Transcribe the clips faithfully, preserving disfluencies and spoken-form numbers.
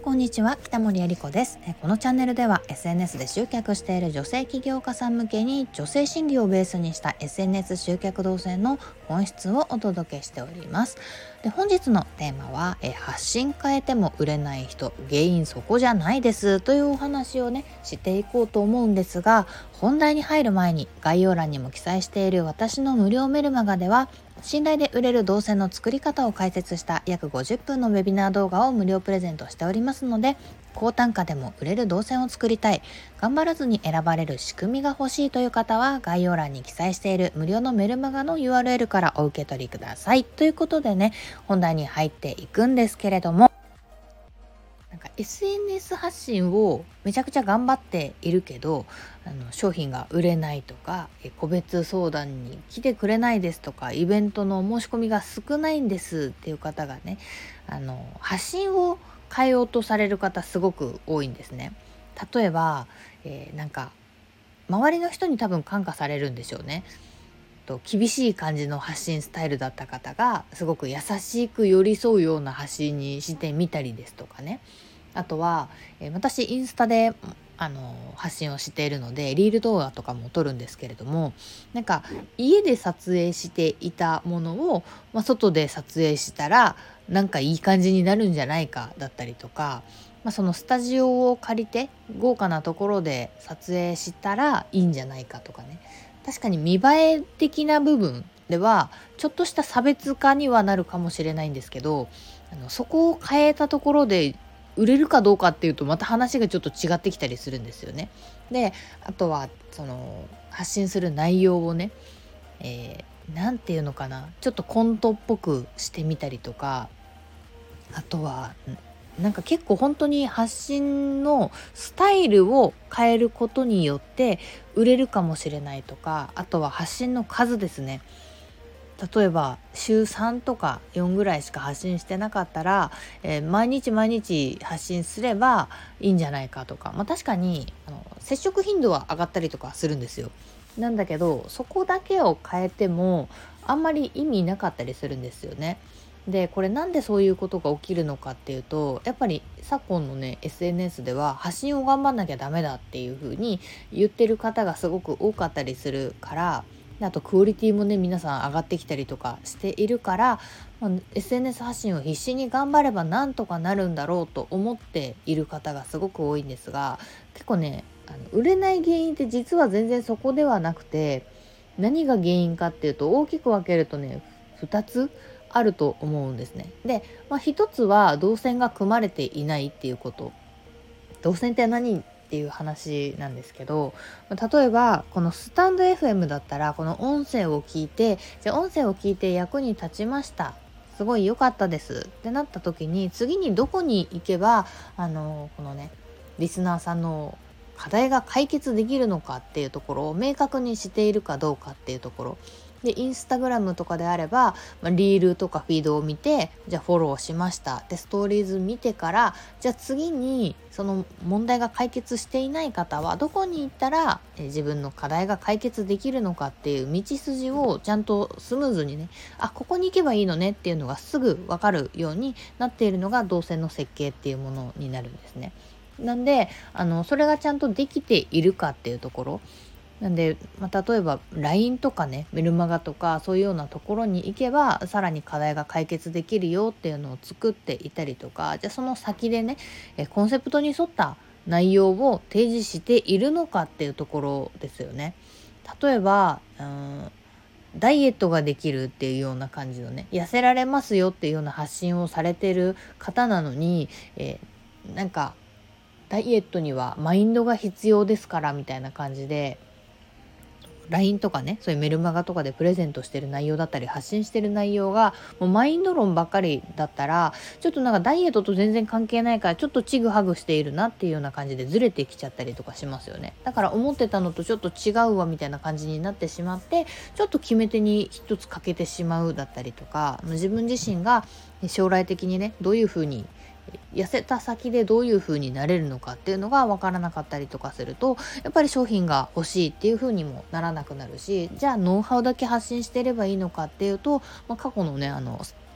こんにちは、北森恵理子です。このチャンネルでは エスエヌエス で集客している女性起業家さん向けに女性心理をベースにした エスエヌエス 集客動線の本質をお届けしております。で本日のテーマはえ発信変えても売れない人、原因そこじゃないですというお話をねしていこうと思うんですが、本題に入る前に概要欄にも記載している私の無料メルマガでは信頼で売れる動線の作り方を解説した約ごじゅっぷんのウェビナー動画を無料プレゼントしておりますので、高単価でも売れる動線を作りたい、頑張らずに選ばれる仕組みが欲しいという方は概要欄に記載している無料のメルマガの ユーアールエル からお受け取りください。ということでね、本題に入っていくんですけれども、なんか エスエヌエス 発信をめちゃくちゃ頑張っているけど、あの商品が売れないとか、え個別相談に来てくれないですとか、イベントの申し込みが少ないんですっていう方がね、あの発信を変えようとされる方すごく多いんですね。例えば、えーなんか周りの人に多分感化されるんでしょうね。と厳しい感じの発信スタイルだった方がすごく優しく寄り添うような発信にしてみたりですとかね。あとは、えー私インスタであの発信をしているのでリール動画とかも撮るんですけれども、なんか家で撮影していたものを、まあ、外で撮影したらなんかいい感じになるんじゃないかだったりとか、まあ、そのスタジオを借りて豪華なところで撮影したらいいんじゃないかとかね。確かに見栄え的な部分ではちょっとした差別化にはなるかもしれないんですけど、あのそこを変えたところで売れるかどうかっていうとまた話がちょっと違ってきたりするんですよね。で、あとはその発信する内容をね、えー、なんていうのかな、ちょっとコントっぽくしてみたりとか、あとはなんか結構本当に発信のスタイルを変えることによって売れるかもしれないとか、あとは発信の数ですね。例えば週さんとかよんぐらいしか発信してなかったら、えー毎日毎日発信すればいいんじゃないかとか、まあ確かにあの接触頻度は上がったりとかするんですよ。なんだけどそこだけを変えてもあんまり意味なかったりするんですよね。でこれなんでそういうことが起きるのかっていうと、やっぱり昨今のね エスエヌエス では発信を頑張んなきゃダメだっていう風に言ってる方がすごく多かったりするから、であとクオリティもね皆さん上がってきたりとかしているから、まあ、エスエヌエス 発信を必死に頑張ればなんとかなるんだろうと思っている方がすごく多いんですが、結構ねあの売れない原因って実は全然そこではなくて、何が原因かっていうと大きく分けるとねふたつあると思うんですね。で、まあ、ひとつは動線が組まれていないっていうこと。動線って何っていう話なんですけど、例えばこのスタンド エフエム だったらこの音声を聞いて、じゃあ音声を聞いて役に立ちました、すごい良かったですってなった時に、次にどこに行けばあのこのねリスナーさんの課題が解決できるのかっていうところを明確にしているかどうかっていうところで、インスタグラムとかであれば、まあ、リールとかフィードを見て、じゃあフォローしましたでストーリーズ見てから、じゃあ次にその問題が解決していない方はどこに行ったらえ自分の課題が解決できるのかっていう道筋をちゃんとスムーズにね、あここに行けばいいのねっていうのがすぐ分かるようになっているのが動線の設計っていうものになるんですね。なんであのそれがちゃんとできているかっていうところなんで、まあ、例えば ライン とかねメルマガとかそういうようなところに行けばさらに課題が解決できるよっていうのを作っていたりとか、じゃあその先でねえコンセプトに沿った内容を提示しているのかっていうところですよね。例えばうんダイエットができるっていうような感じのね、痩せられますよっていうような発信をされてる方なのに、えーなんかダイエットにはマインドが必要ですからみたいな感じで ライン とかね、そういうメルマガとかでプレゼントしてる内容だったり発信してる内容がもうマインド論ばっかりだったら、ちょっとなんかダイエットと全然関係ないからちょっとチグハグしているなっていうような感じでずれてきちゃったりとかしますよね。だから思ってたのとちょっと違うわみたいな感じになってしまって、ちょっと決め手に一つ欠けてしまうだったりとか、自分自身が将来的にねどういうふうに痩せた先でどういう風になれるのかっていうのが分からなかったりとかすると、やっぱり商品が欲しいっていう風にもならなくなるし、じゃあノウハウだけ発信してればいいのかっていうと、まあ、過去のねあの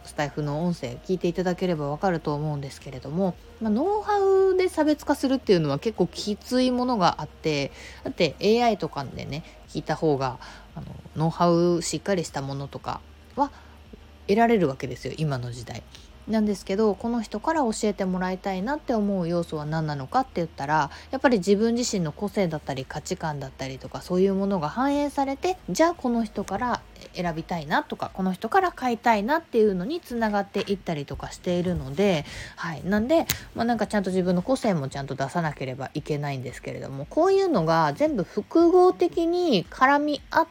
スタイフの音声聞いていただければわかると思うんですけれども、まあ、ノウハウで差別化するっていうのは結構きついものがあって、だって エーアイ とかでね聞いた方があのノウハウしっかりしたものとかは得られるわけですよ、今の時代なんですけど、この人から教えてもらいたいなって思う要素は何なのかって言ったら、やっぱり自分自身の個性だったり価値観だったりとか、そういうものが反映されて、じゃあこの人から選びたいなとか、この人から買いたいなっていうのにつながっていったりとかしているので、はい、なんで、まあ、なんかちゃんと自分の個性もちゃんと出さなければいけないんですけれども、こういうのが全部複合的に絡み合って、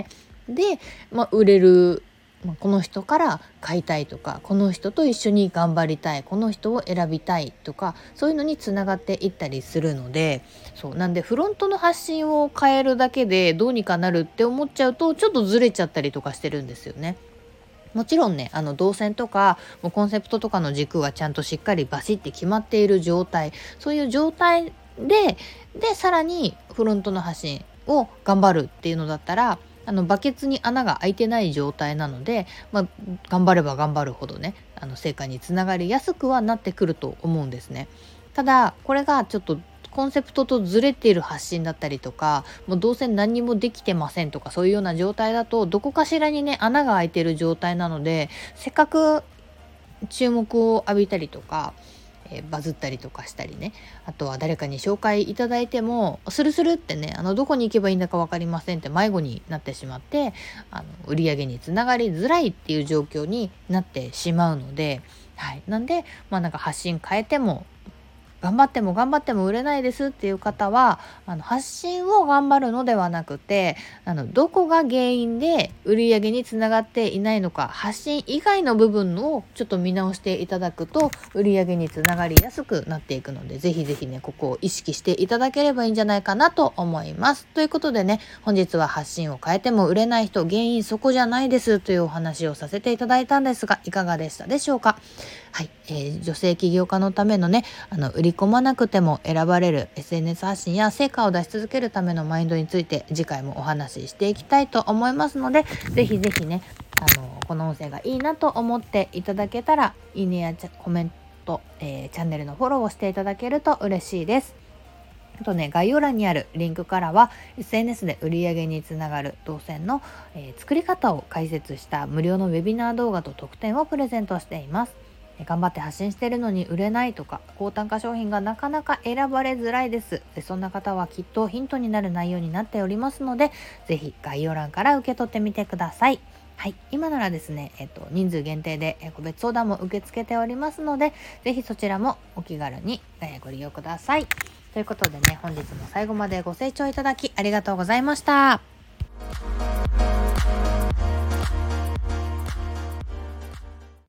で、まあ、売れる、この人から買いたいとか、この人と一緒に頑張りたい、この人を選びたいとか、そういうのにつながっていったりするので、そうなんでフロントの発信を変えるだけでどうにかなるって思っちゃうと、ちょっとずれちゃったりとかしてるんですよね。もちろんね、あの動線とかもうコンセプトとかの軸はちゃんとしっかりバシッて決まっている状態、そういう状態ででさらにフロントの発信を頑張るっていうのだったら、あのバケツに穴が開いてない状態なので、まあ、頑張れば頑張るほどね、あの成果につながりやすくはなってくると思うんですね。ただこれがちょっとコンセプトとずれている発信だったりとか、もうどうせ何にもできてませんとか、そういうような状態だと、どこかしらにね穴が開いている状態なので、せっかく注目を浴びたりとか、えー、バズったりとかしたりね、あとは誰かに紹介いただいてもスルスルってね、あのどこに行けばいいんだか分かりませんって迷子になってしまって、あの売り上げにつながりづらいっていう状況になってしまうので、はい、なんで、まあなんか発信変えても頑張っても頑張っても売れないですっていう方は、あの発信を頑張るのではなくて、あのどこが原因で売り上げにつながっていないのか、発信以外の部分をちょっと見直していただくと売り上げにつながりやすくなっていくので、ぜひぜひねここを意識していただければいいんじゃないかなと思います。ということでね、本日は発信を変えても売れない人、原因そこじゃないですというお話をさせていただいたんですが、いかがでしたでしょうか。はい、えー、女性起業家のためのね、あの売り込まなくても選ばれる エスエヌエス 発信や成果を出し続けるためのマインドについて次回もお話ししていきたいと思いますので、ぜひぜひね、あのこの音声がいいなと思っていただけたら、いいねやコメント、えー、チャンネルのフォローをしていただけると嬉しいです。あとね、概要欄にあるリンクからは エスエヌエス で売り上げにつながる動線の、えー、作り方を解説した無料のウェビナー動画と特典をプレゼントしています。頑張って発信しているのに売れないとか、高単価商品がなかなか選ばれづらいです。そんな方はきっとヒントになる内容になっておりますので、ぜひ概要欄から受け取ってみてください。はい、今ならですね、えっと、人数限定で個別相談も受け付けておりますので、ぜひそちらもお気軽にご利用ください。ということでね、本日も最後までご清聴いただきありがとうございました。